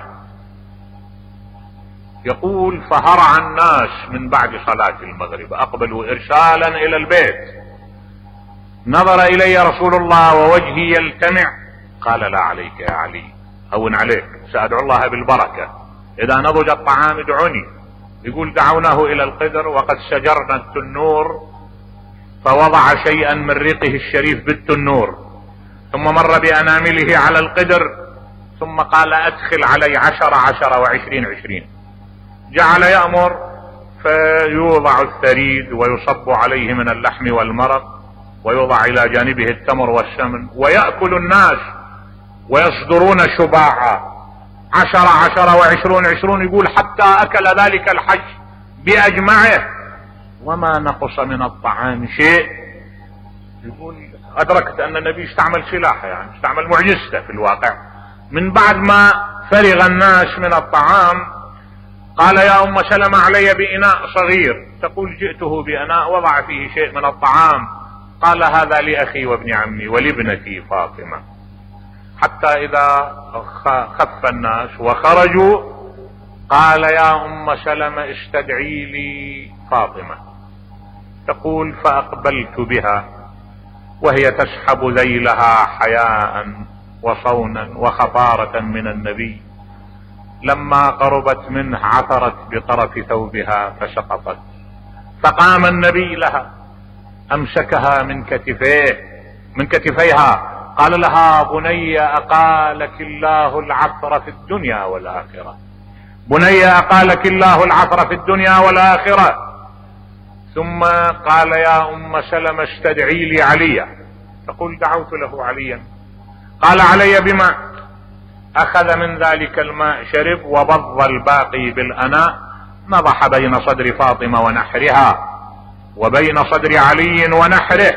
يقول: فهرع الناس من بعد صلاة المغرب، اقبلوا ارسالا الى البيت. نظر الي رسول الله ووجهي يلتمع، قال: لا عليك يا علي، هون عليك، سأدعو الله بالبركة، اذا نضج الطعام ادعوني. يقول: دعوناه الى القدر وقد سجرنا التنور، فوضع شيئا من ريقه الشريف بالتنور، ثم مر بانامله على القدر، ثم قال: ادخل علي عشر عشر وعشرين عشرين. جعل يأمر فيوضع الثريد ويصب عليه من اللحم والمرق، ويوضع الى جانبه التمر والسمن، ويأكل الناس ويصدرون شباعا، عشر عشر وعشرون عشرون. يقول: حتى اكل ذلك الحج باجمعه وما نقص من الطعام شيء. يقول: ادركت ان النبي استعمل سلاحه، يعني استعمل معجزته في الواقع. من بعد ما فرغ الناس من الطعام قال: يا ام سلمة علي بإناء صغير. تقول: جئته بإناء وضع فيه شيء من الطعام. قال: هذا لأخي وابن عمي ولابنتي فاطمة. حتى إذا خف الناس وخرجوا قال: يا ام سلمة استدعي لي فاطمة. تقول: فأقبلت بها وهي تسحب ذيلها حياء وصونا وخطارة من النبي. لما قربت منه عثرت بطرف ثوبها فسقطت، فقام النبي لها امسكها من كتفيه من كتفيها، قال لها: بني اقالك الله العثر في الدنيا والاخرة، بني اقالك الله العثر في الدنيا والاخرة. ثم قال: يا ام سلمة استدعي لي عليا. تقول: دعوت له عليا. قال: علي بماء. اخذ من ذلك الماء شرب وبض الباقي بالاناء، نضح بين صدر فاطمة ونحرها وبين صدر علي ونحره،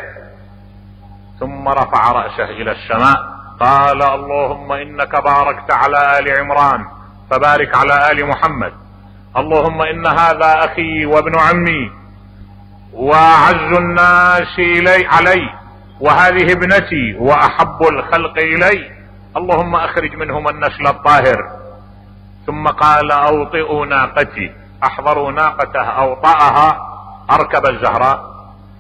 ثم رفع رأسه الى السماء، قال: اللهم انك باركت على آل عمران فبارك على آل محمد، اللهم ان هذا اخي وابن عمي واعز الناس الي علي، وهذه ابنتي واحب الخلق الي، اللهم اخرج منهم النسل الطاهر. ثم قال: اوطئوا ناقتي. احضروا ناقته اوطأها، اركب الزهراء،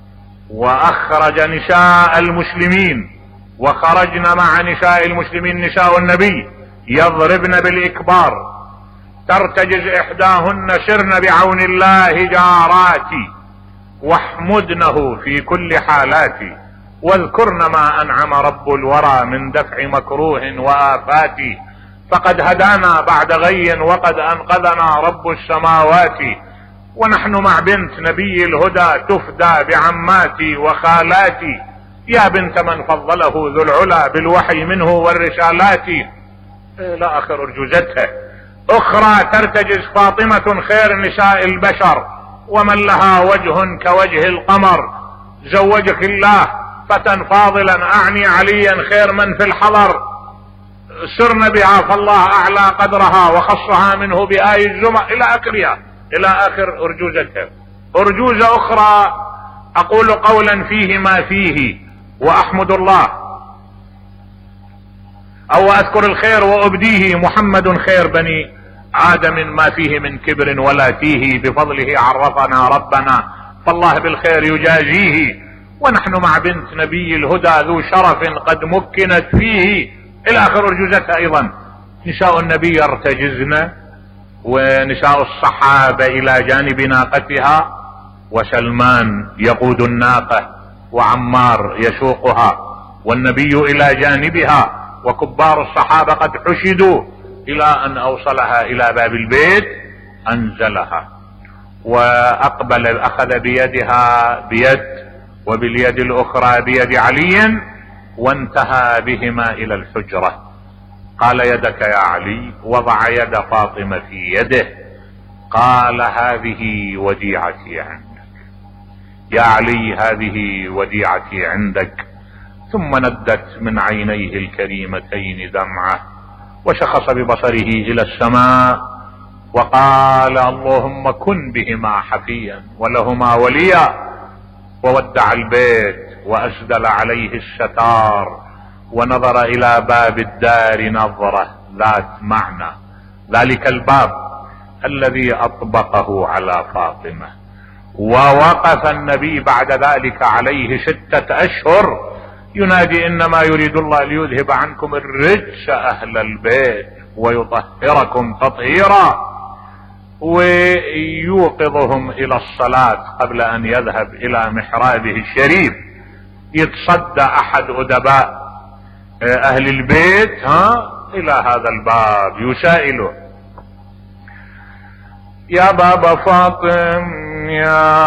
واخرج نساء المسلمين، وخرجن مع نساء المسلمين نساء النبي يضربن بالاكبار، ترتجز احداهن سرن بعون الله جاراتي، واحمدنه في كل حالاتي، واذكرن ما انعم رب الورى من دفع مكروه وآفات، فقد هدانا بعد غي وقد انقذنا رب السماوات، ونحن مع بنت نبي الهدى تفدى بعماتي وخالاتي، يا بنت من فضله ذو العلا بالوحي منه والرسالات. الى اخر ارجوزتها. اخرى ترتجز: فاطمة خير نساء البشر، ومن لها وجه كوجه القمر، زوجك الله فتى فاضلا، اعني عليا خير من في الحضر، سرن بها فالله اعلى قدرها وخصها منه بآي الزمر، الى اخرها، الى اخر ارجوزتها. ارجوزة اخرى: اقول قولا فيه ما فيه واحمد الله، او اذكر الخير وابديه، محمد خير بني آدم ما فيه من كبر ولا تيه، بفضله عرفنا ربنا فالله بالخير يجازيه، ونحن مع بنت نبي الهدى ذو شرف قد مكنت فيه، الى اخر ارجوزتها. ايضا نساء النبي يرتجزن، ونساء الصحابة الى جانب ناقتها، وسلمان يقود الناقة وعمار يسوقها، والنبي الى جانبها، وكبار الصحابة قد حشدوا، الى ان اوصلها الى باب البيت انزلها، واقبل اخذ بيدها بيد، وباليد الاخرى بيد علي، وانتهى بهما الى الحجرة. قال يدك يا علي، وضع يد فاطمة في يده، قال هذه وديعتي عندك يا علي، هذه وديعتي عندك. ثم ندت من عينيه الكريمتين دمعة، وشخص ببصره الى السماء وقال اللهم كن بهما حفيا ولهما وليا، وودع البيت واسدل عليه الستار، ونظر الى باب الدار نظرة ذات معنى، ذلك الباب الذي اطبقه على فاطمة. ووقف النبي بعد ذلك عليه ستة اشهر ينادي انما يريد الله ليذهب عنكم الرجس اهل البيت ويطهركم تطهيرا، ويوقظهم الى الصلاة قبل ان يذهب الى محرابه الشريف. يتصدى احد ادباء اهل البيت ها الى هذا الباب يسائله: يا بابا فاطم، يا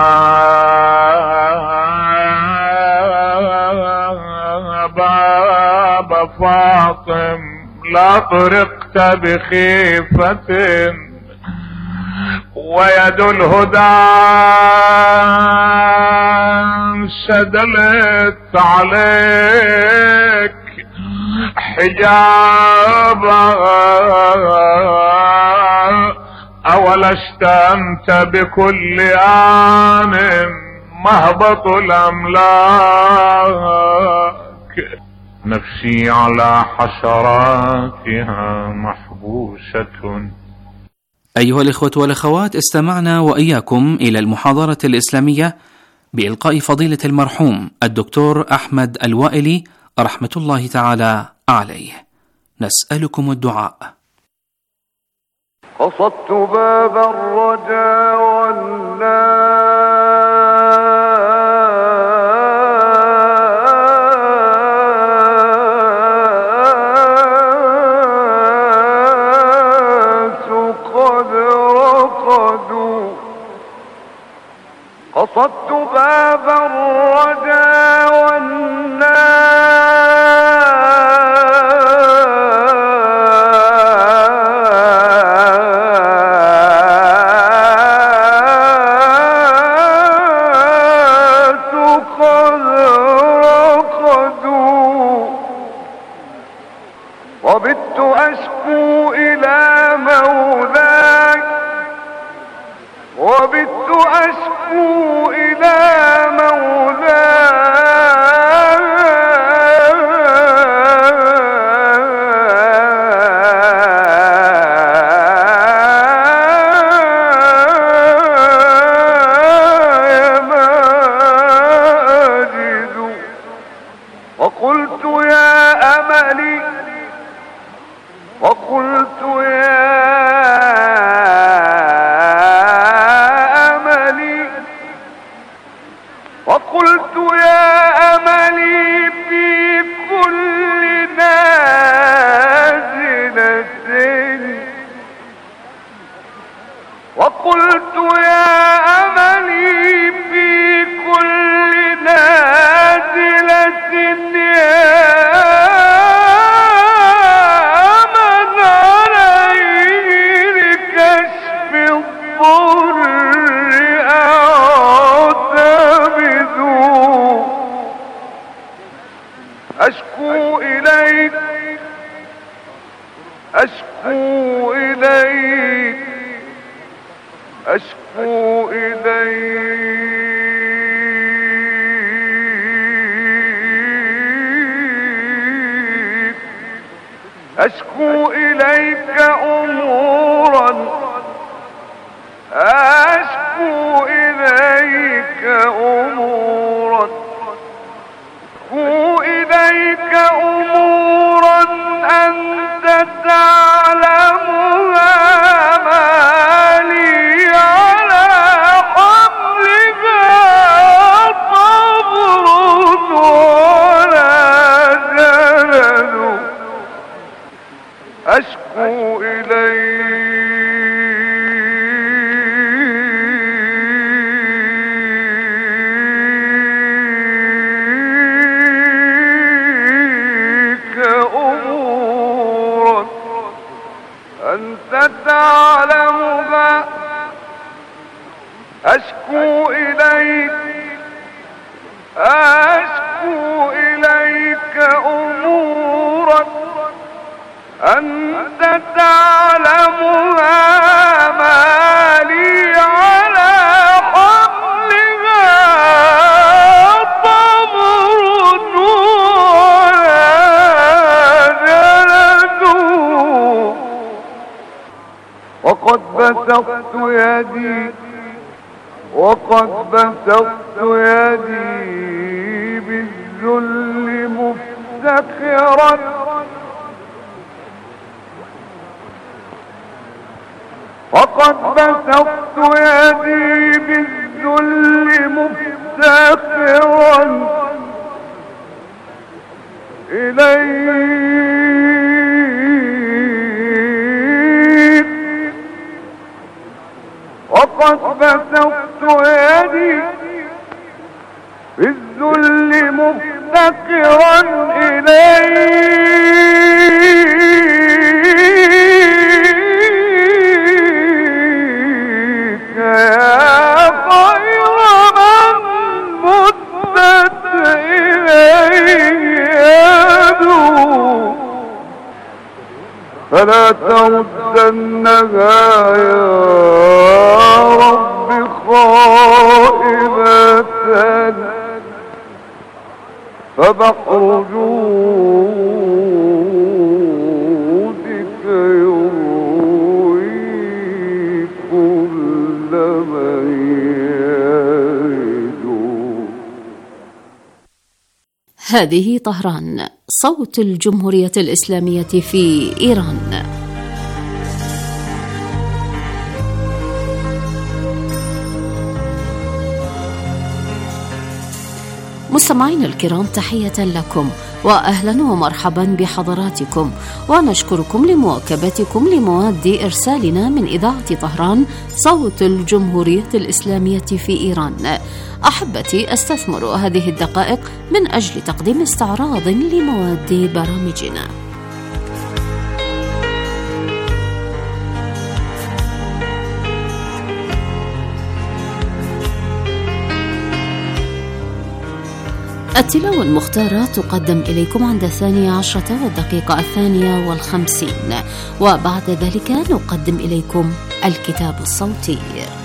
بابا فاطم، لا طرقت بخيفة ويد الهدى سدلت عليك حجابا، أولست أنت بكل آن مهبط الأملاك، نفسي على حسراتها محبوسة. أيها الإخوة والأخوات، استمعنا وإياكم إلى المحاضرة الإسلامية بإلقاء فضيلة المرحوم الدكتور أحمد الوائلي رحمة الله تعالى عليه. نسألكم الدعاء. قصدت باب الرجا والناس قد رقدوا، قصدت باب الرجا والناس قد رقدوا، وبت أشكو إلى مولاي، وبت أشكو إلى مولاي ماجد، وقلت يا أملي، وقلت يا وقلت يا أملي في كل نازلة، وقلت يا أملي في كل نازلة يا من عليه لكشف الضر أشكو إليك، أشكو إليك، أشكو إليك، أشكو إليك أمورا، أشكو إليك أمورا، أشكو إليك أمورا أنت تعلمها، ما لي على حملها صبر ولا جلد، أشكو إليك بسطت يدي وقد بسطت يدي بالذل مفتخرا وقد بسطت يدي بالذل مفتخرا إليك وقد بسطت يدي بالذل مفتقرا إليك يا خير من مدت إليه يده فلا تردنها يا رب خائبة فبحر جودك يروي كل من يرد. هذه طهران، صوت الجمهورية الإسلامية في إيران. مستمعين الكرام، تحية لكم وأهلا ومرحبا بحضراتكم، ونشكركم لمواكبتكم لمواد إرسالنا من إذاعة طهران صوت الجمهورية الإسلامية في إيران. أحبتي، أستثمر هذه الدقائق من أجل تقديم استعراض لمواد برامجنا. التلاوة المختارة تقدم إليكم عند الثانية عشرة والدقيقة الثانية والخمسين، وبعد ذلك نقدم إليكم الكتاب الصوتي.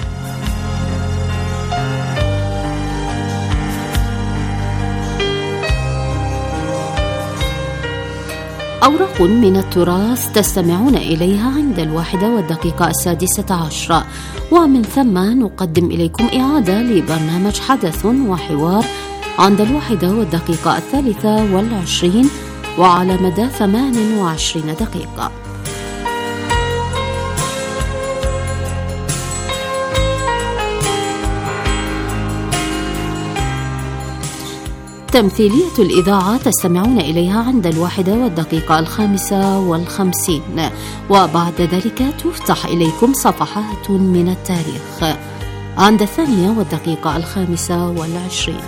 أوراق من التراث تستمعون إليها عند الواحدة والدقيقة السادسة عشرة، ومن ثم نقدم إليكم إعادة لبرنامج حدث وحوار عند الواحدة والدقيقة الثالثة والعشرين وعلى مدى ثمان وعشرين دقيقة. تمثيلية الإذاعة تستمعون إليها عند الواحدة والدقيقة الخامسة والخمسين، وبعد ذلك تفتح إليكم صفحات من التاريخ عند الثانية والدقيقة الخامسة والعشرين.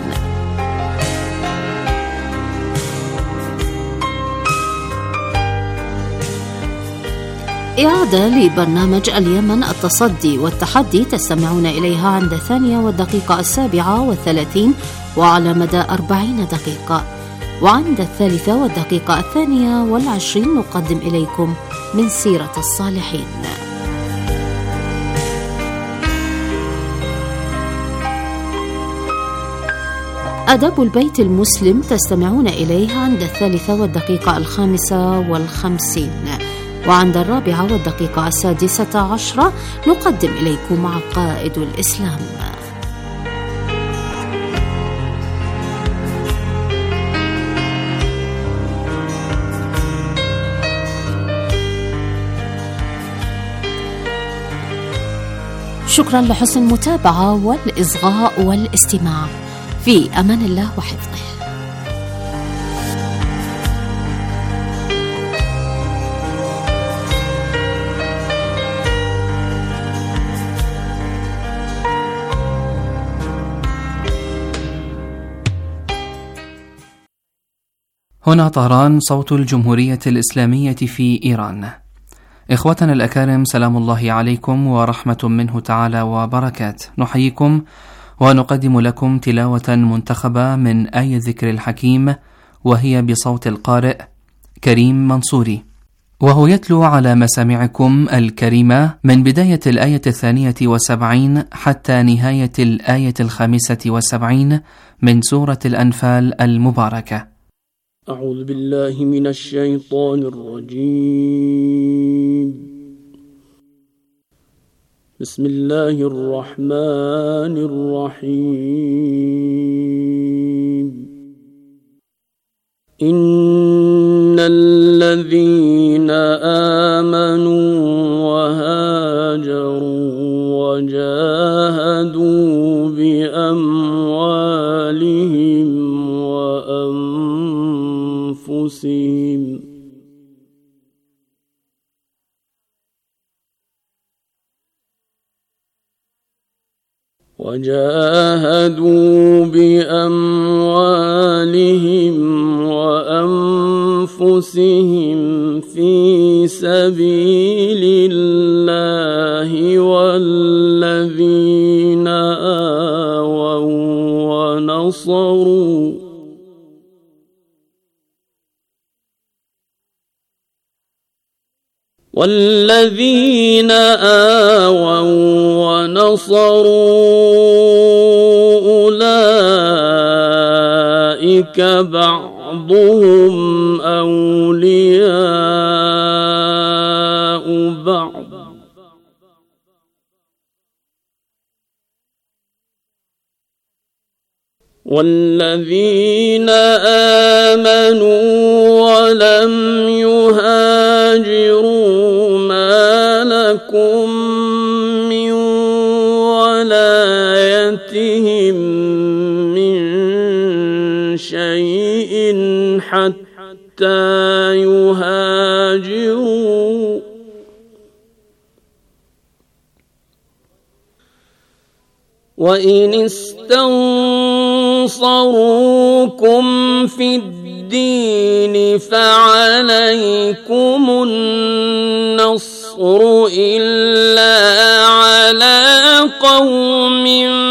إعادة لبرنامج اليمن التصدي والتحدي تستمعون إليها عند الثانية والدقيقة السابعة والثلاثين وعلى مدى أربعين دقيقة، وعند الثالثة والدقيقة الثانية والعشرين نقدم إليكم من سيرة الصالحين. أدب البيت المسلم تستمعون إليها عند الثالثة والدقيقة الخامسة والخمسين، وعند الرابعة والدقيقة السادسة عشرة نقدم إليكم عقائد الإسلام. شكرا لحسن المتابعة والإصغاء والاستماع. في أمان الله وحفظه. هنا طهران، صوت الجمهورية الإسلامية في إيران. إخوتنا الأكارم، سلام الله عليكم ورحمة منه تعالى وبركاته. نحييكم ونقدم لكم تلاوة منتخبة من آية ذكر الحكيم، وهي بصوت القارئ كريم منصوري، وهو يتلو على مسامعكم الكريمة من بداية الآية الثانية والسبعين حتى نهاية الآية الخامسة والسبعين من سورة الأنفال المباركة. أعوذ بالله من الشيطان الرجيم. بسم الله الرحمن الرحيم إن الذين آمنوا وهاجروا وجاهدوا بأموالهم وأنفسهم وجاهدوا بأموالهم وأنفسهم في سبيل الله والذين آووا ونصروا والذين آووا ونصروا أولئك بعضهم أولياء بعض والذين آمنوا ولم يهاجروا ما لكم من ولايتهم من شيء حتى يهاجروا وإن استنصروكم في الدين فعليكم النصر إلا على قوم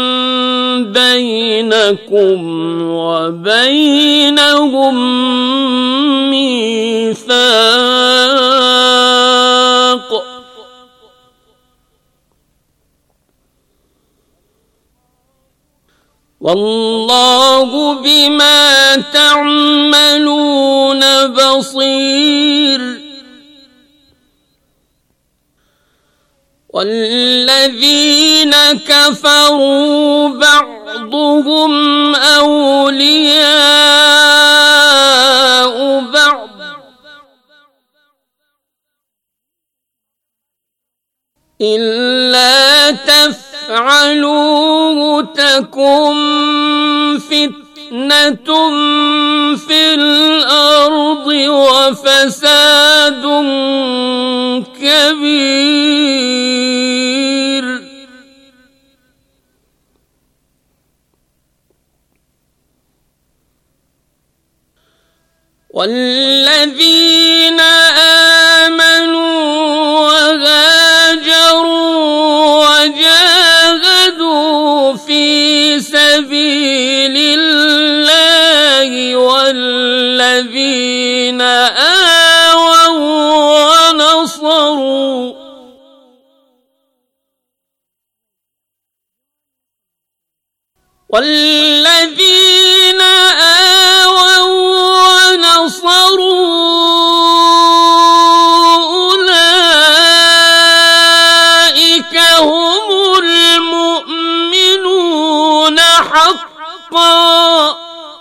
بينكم وبينهم ميثاق والله بما تعملون بصير والذين كفروا بعضهم أولياء بعض إلا تفعلوه تكن فتنة في الأرض وفساد كبير والذين آمنوا وهاجروا وجاهدوا في سبيل الله والذين آووا ونصروا والذين آووا ونصروا أولئك هم المؤمنون حقا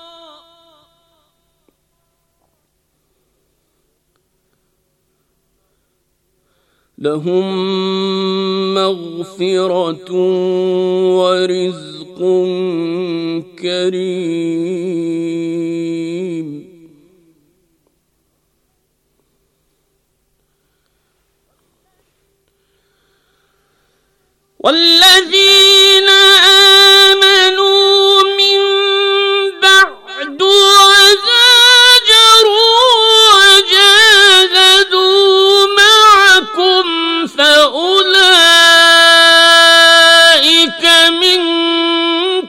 لهم مغفرة ورزق كريم والذين